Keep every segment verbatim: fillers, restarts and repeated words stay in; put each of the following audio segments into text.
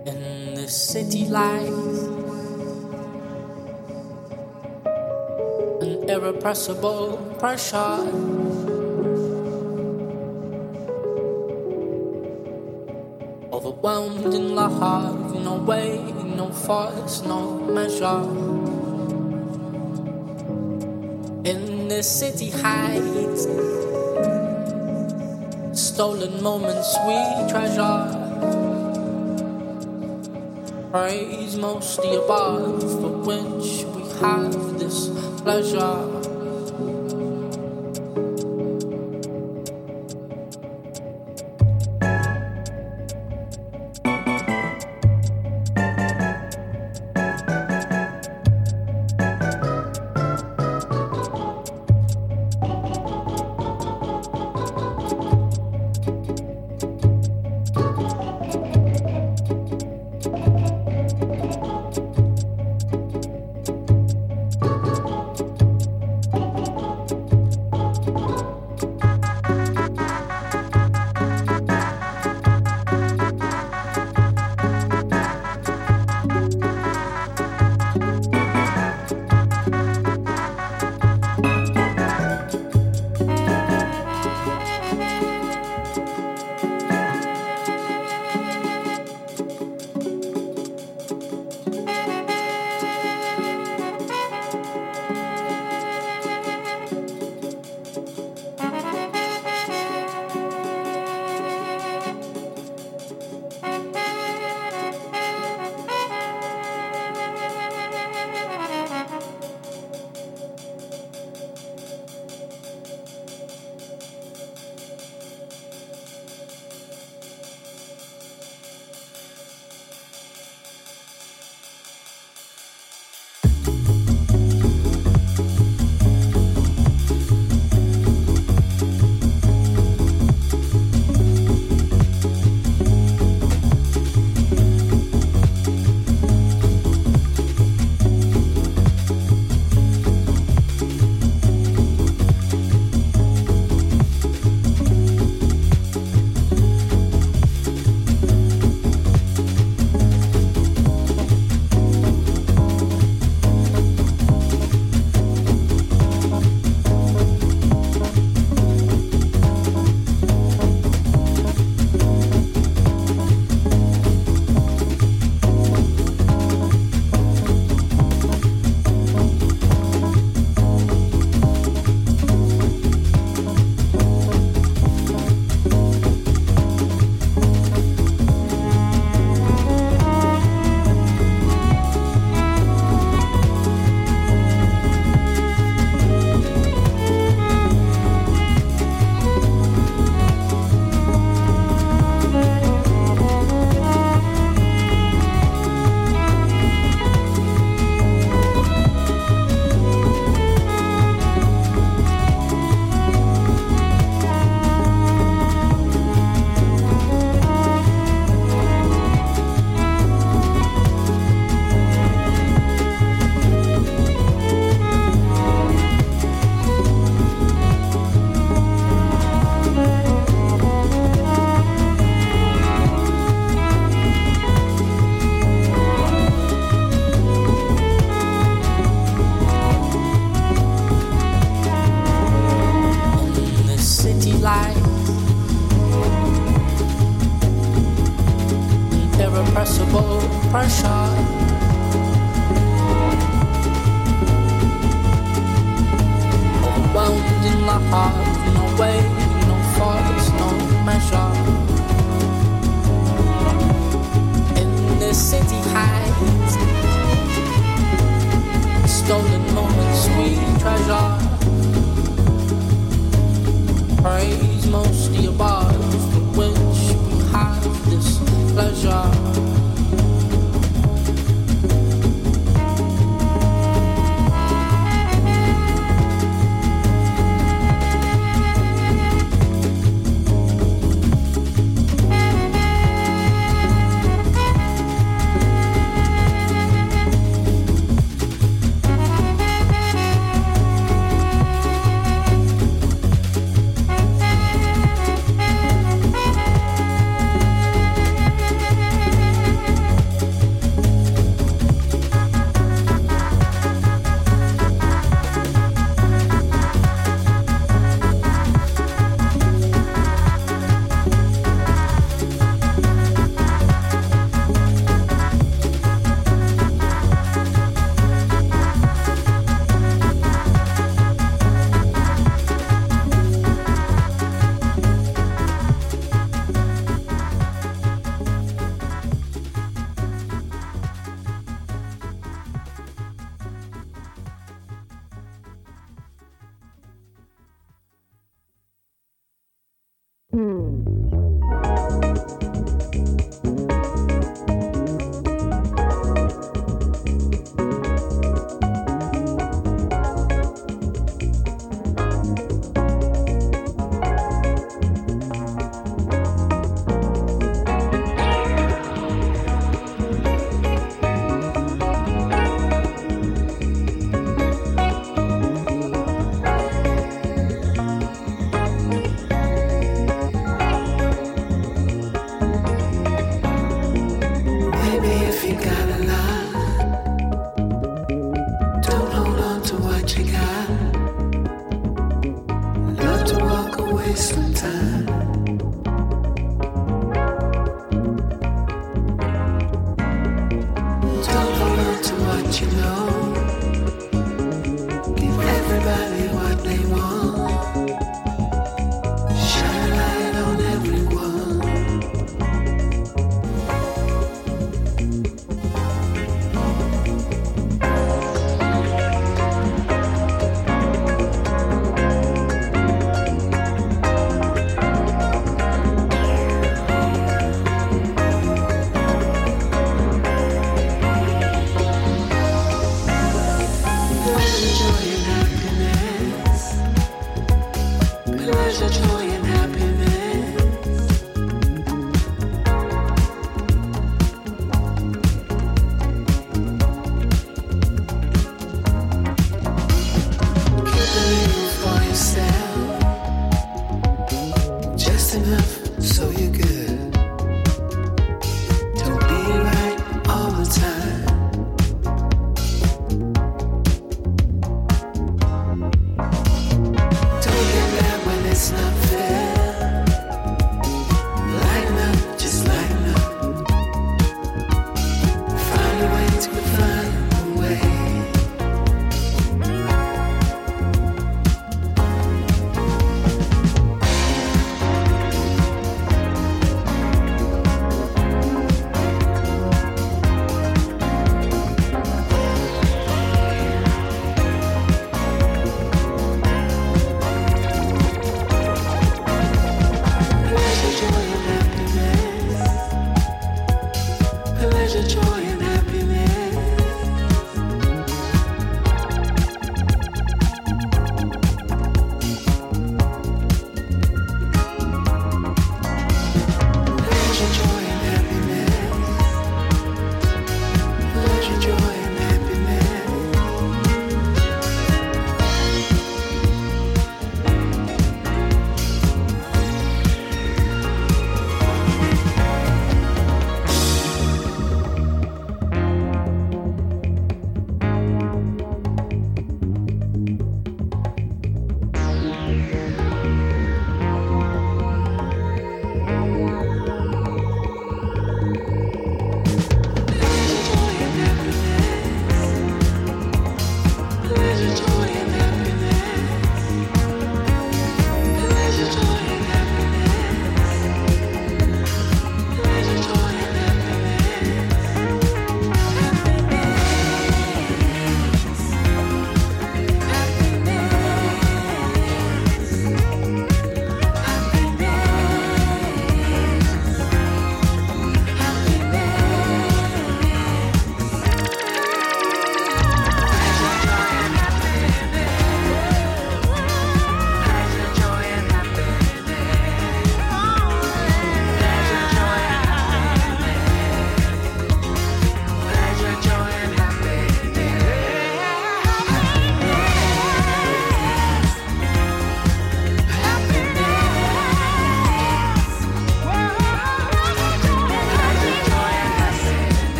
in the city lights, an irrepressible pressure, overwhelmed in love, no way, no force, no measure. In the city heights, stolen moments we treasure. Praise most the above, for which we have this pleasure. Irrepressible pressure, overwhelmed in love, no way, no force, no measure. In the city heights, stolen moments we treasure. Praise most the above, for which we have this pleasure. wasting time. Don't hold on to what you know. Give everybody what they want. Shine a light on everyone. Joy and happiness. Keep a little for yourself, just enough so you're good. Don't be right all the time. Don't get mad when it's not fair. Lighten up, just lighten up. Find a way to find a way.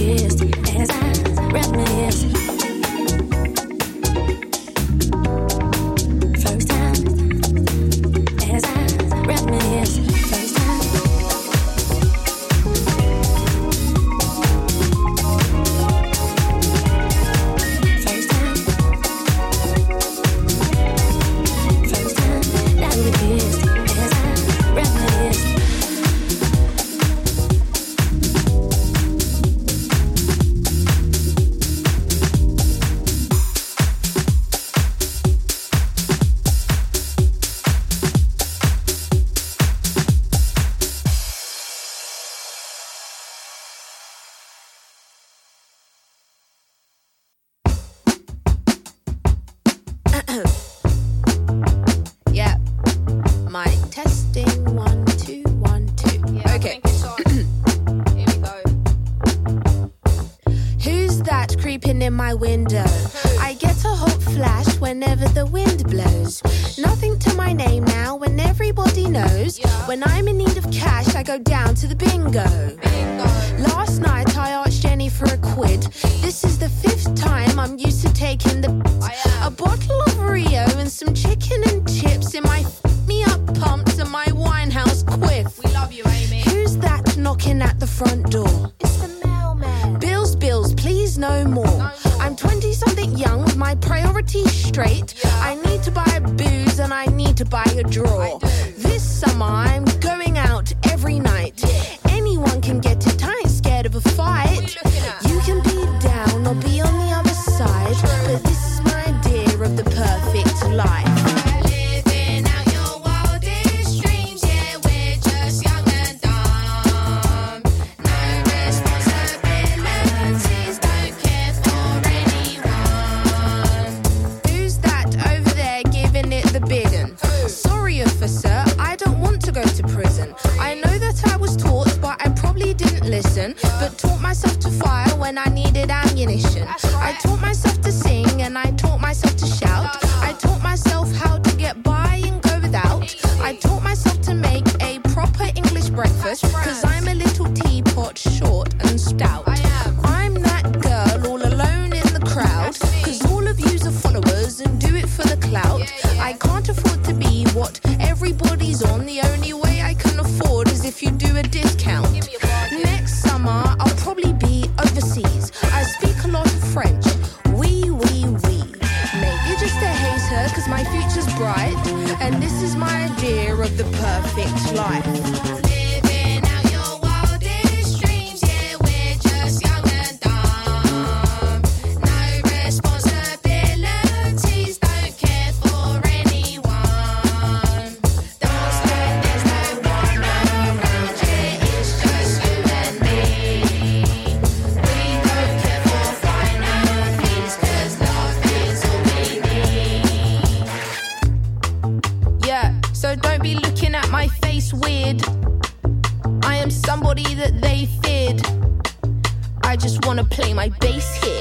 kissed as I reminisce. First time as I reminisce. First time. First time. First time that we kissed as I reminisce. Yeah. Mic testing. One, two, one, two. Yeah, Okay. I think it's on. Here we go. Who's that creeping in my window? I get a hot flash whenever the wind blows. Nothing to my name now, and everybody knows. Yeah. When I'm in need of cash, I go down to the bingo. Bingo. Last night I asked Jenny for a quid. This is the fifth time I'm used to taking the I am. a bottle of Rio and some chicken and chips in my f- me up pumps and my Winehouse quiff. We love you, Amy. Who's that knocking at the front door? It's the mailman. Bills, bills, please no more. I'm twenty-something young with my priorities straight. Yeah. I need to buy booze and I need to buy a draw. I do. This summer I'm going out every night. Anyone can get it, I ain't scared of a fight. What are you looking at? You can be down or be on the other side, but this is my idea of the perfect life. Living out your wildest dreams, yeah, we're just young and dumb. No responsibilities, don't care for anyone. Who's that over there giving it the big un? Sorry, officer, I don't want to go to prison. I know that I was taught, but I probably didn't listen. But taught myself to fire when I needed ammunition. I taught myself to sing and I taught myself to shout. I taught myself how to get by and go without. I taught myself to make a proper English breakfast, cause I'm a little teapot, short and stout. I am. I'm that girl all alone in the crowd, cause all of yous are followers and do it for the clout. I can't afford to be what everybody's on. The only way I can afford is if you do a discount. Give me a bargain. Next summer I'll probably be overseas. I speak a lot of French. Oui, oui, oui. Maybe just a hater, cause my future's bright. And this is my idea of the perfect life. Living out your wildest dreams, yeah, we're just young and dumb. No responsibilities, don't care for anyone. Don't stand, there's no one around, yeah, it's just you and me. We don't care for finances, cause love is all we need. Yeah, so don't be looking at my face weird. I am somebody that they feared. I just wanna play my bass here.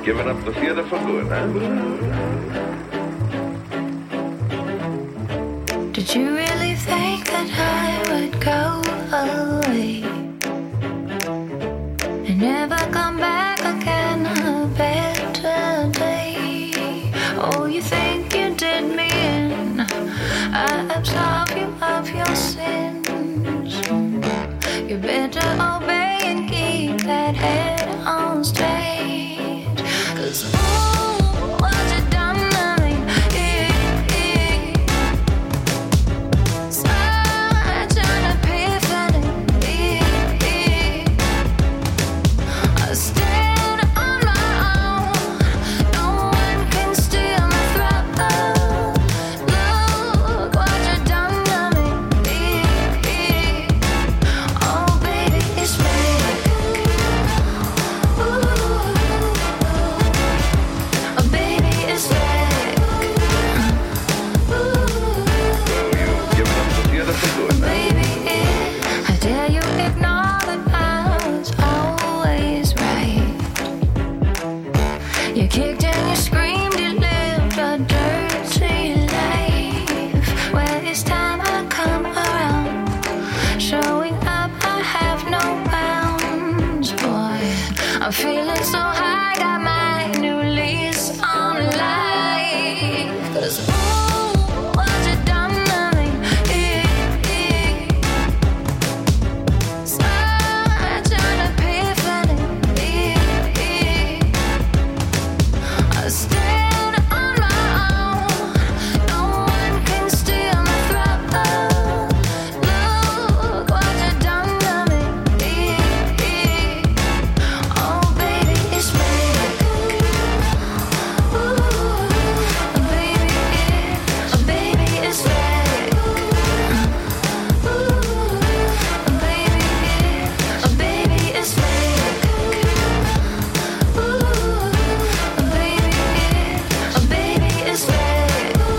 Giving up the theater for good, huh? Did you really think that I would go away and never come back again a better day? Oh, you think you did me in? I absolve you of your sins. You better obey and keep that head on straight. 'Cause ooh, what you done to me? Such an epiphany. I stand on my own. No one can steal my throne. Look what you done to me. Oh, baby, it's fake. Ooh. Oh, baby, it's fake. Ooh. You've given up the theater for good, huh? Baby, I dare you ignore that I was always right. You kicked and you screamed, you lived a dirty life. Well, it's time I come around. Showing up, I have no bounds, boy. I'm feeling so high, got my new lease on life. 'Cause ooh, what you done to me? Such an epiphany. I stand on my own. No one can steal my throne. Look what you done to me. Oh, baby, it's fake. Ooh, baby, oh, baby, it's fake. Ooh, baby, oh, baby, it's fake. Ooh, baby, oh, baby, it's fake. Ooh,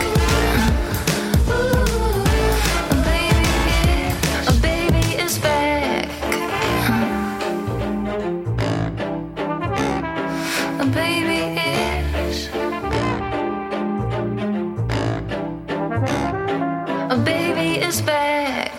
baby, oh, baby, it's fake. Oh, baby, it's. Oh, baby, it's back.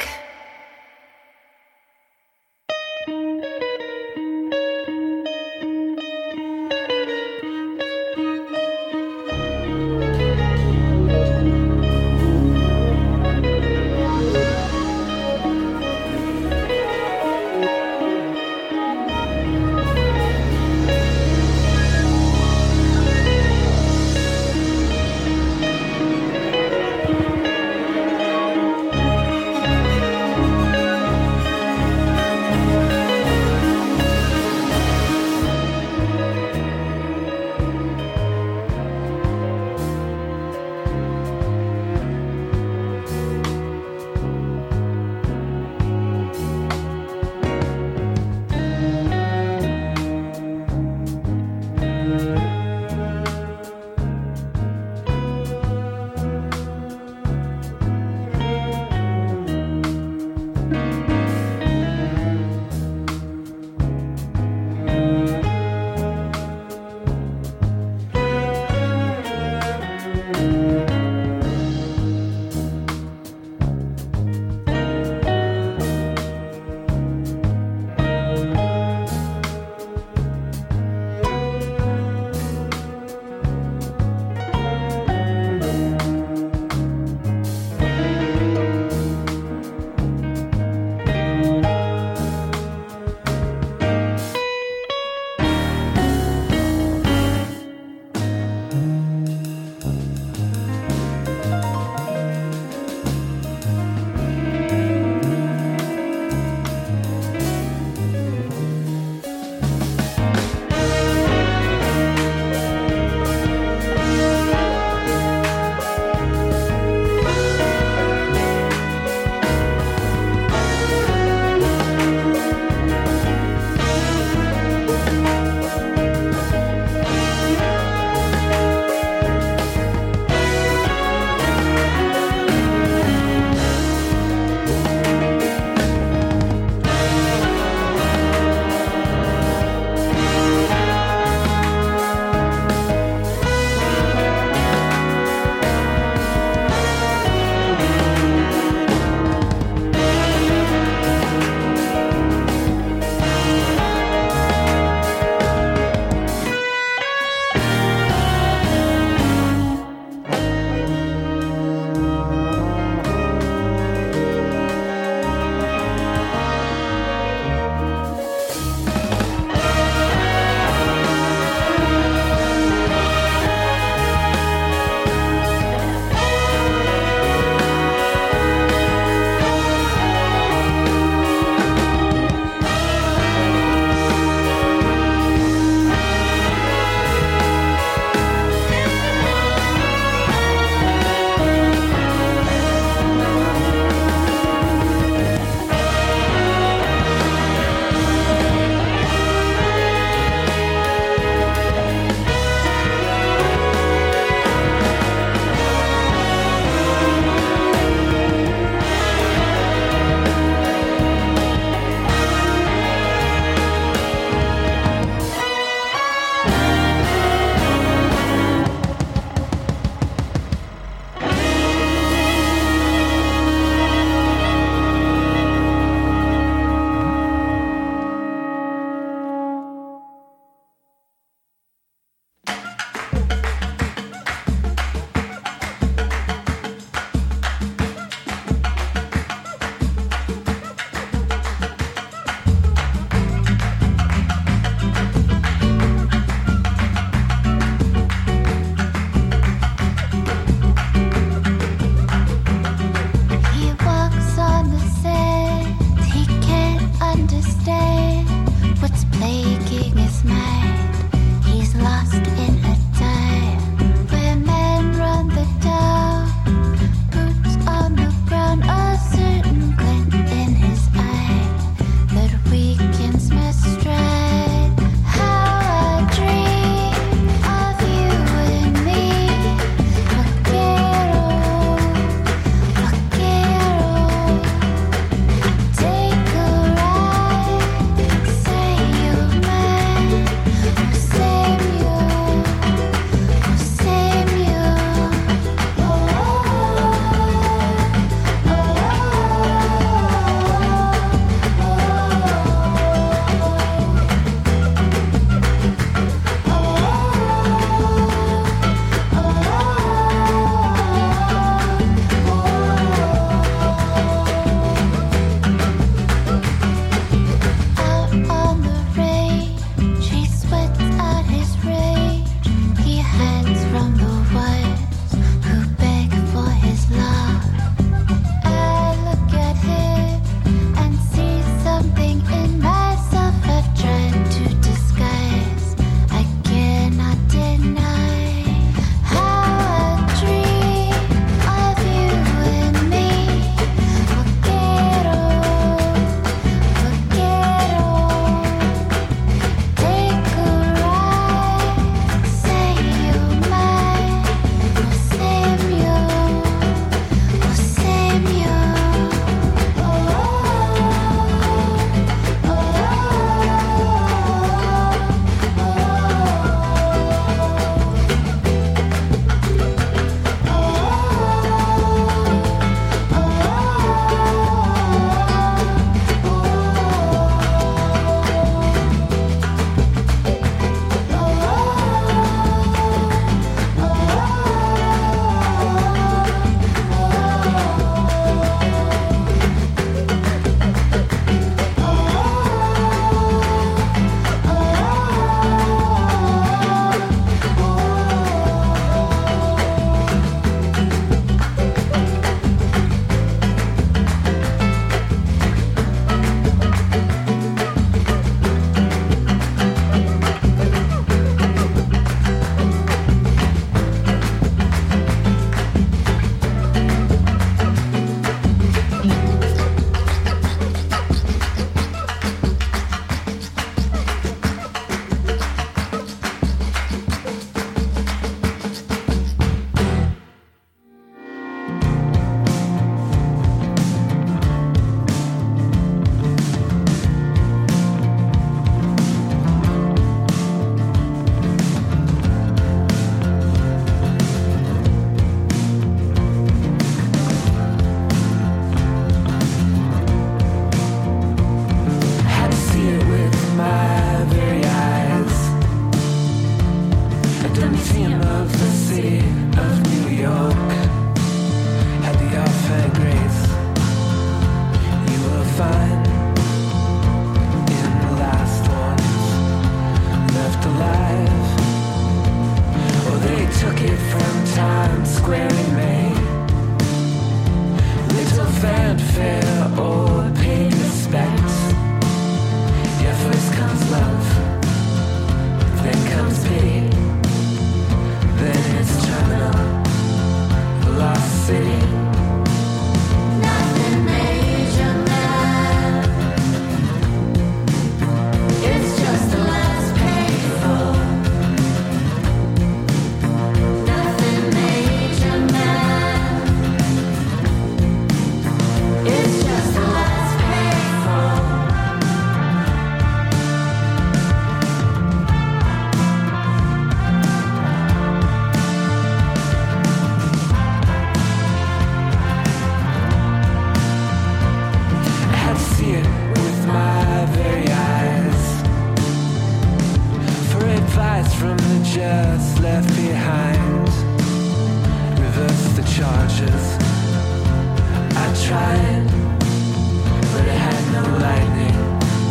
tried, but it had no lightning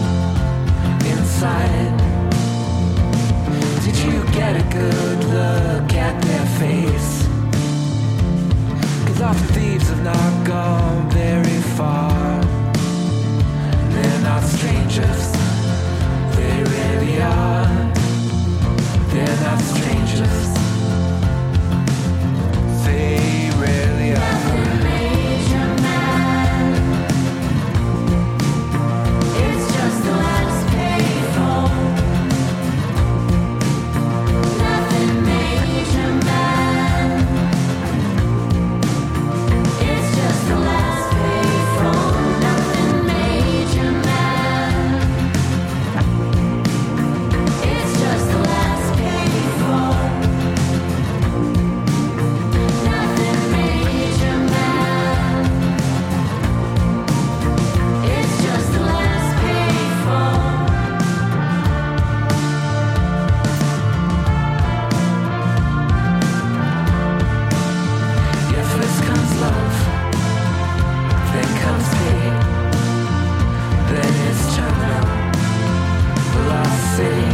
inside. Did you get a good look at their face? 'Cause often thieves have not gone very far. They're not strangers, they really are. They're not strangers, they really are. Nothing made you mad. It's just the last payphone. Nothing made you mad. It's just the last payphone. Nothing made you mad. It's just the last payphone. Nothing made you mad. It's just the last payphone. Yeah, first comes love, then comes pain, then it's terminal velocity.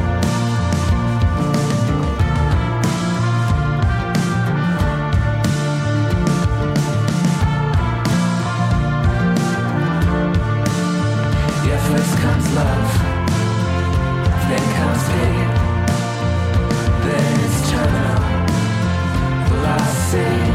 Yeah, first comes love, then comes pain, then it's terminal velocity.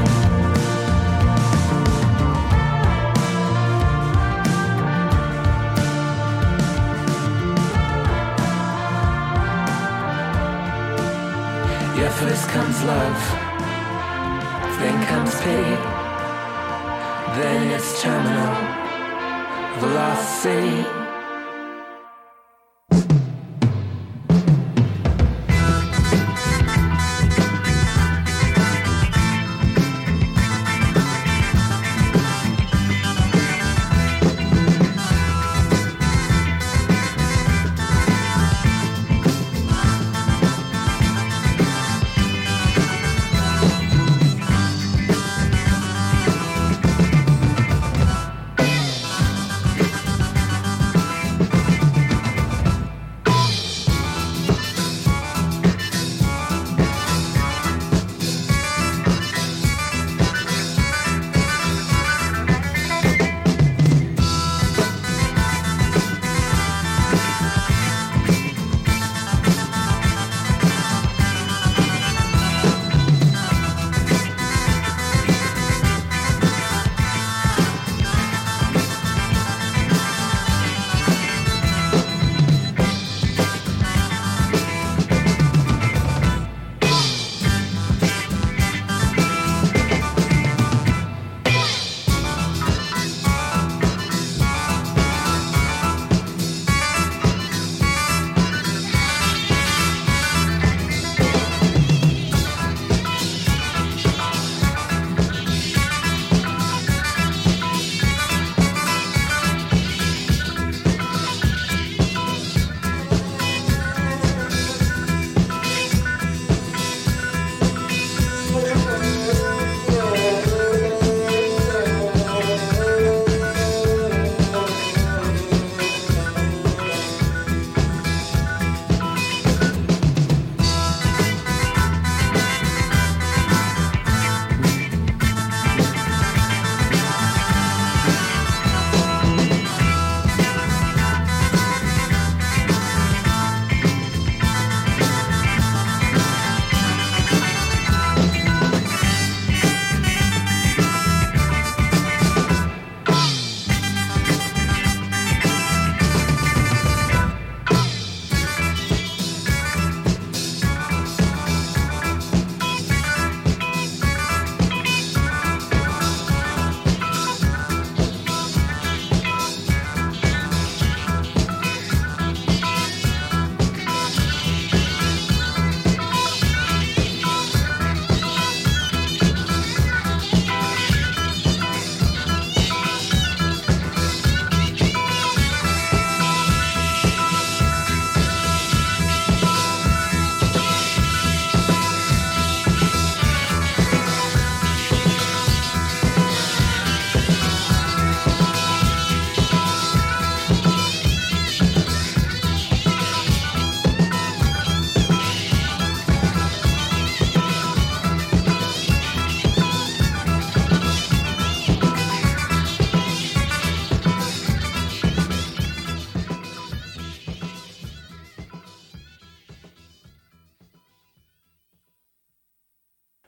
Yeah, first comes love, then comes pain, then it's terminal velocity.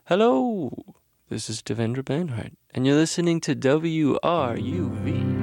Hello, this is Devendra Banhart, and you're listening to W R U V.